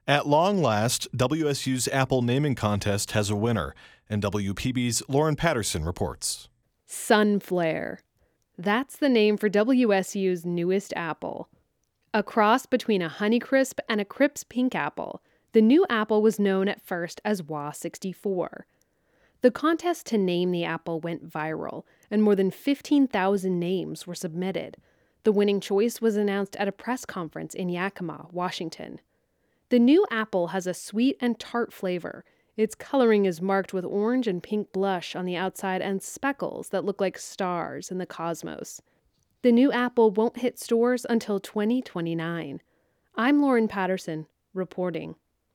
At long last, WSU's Apple naming contest has a winner, and WPB's Lauren Patterson reports. Sunflare. That's the name for WSU's newest apple. A cross between a Honeycrisp and a Crips Pink apple, the new apple was known at first as WA64. The contest to name the apple went viral, and more than 15,000 names were submitted. The winning choice was announced at a press conference in Yakima, Washington. The new apple has a sweet and tart flavor. Its coloring is marked with orange and pink blush on the outside and speckles that look like stars in the cosmos. The new apple won't hit stores until 2029. I'm Lauren Patterson, reporting.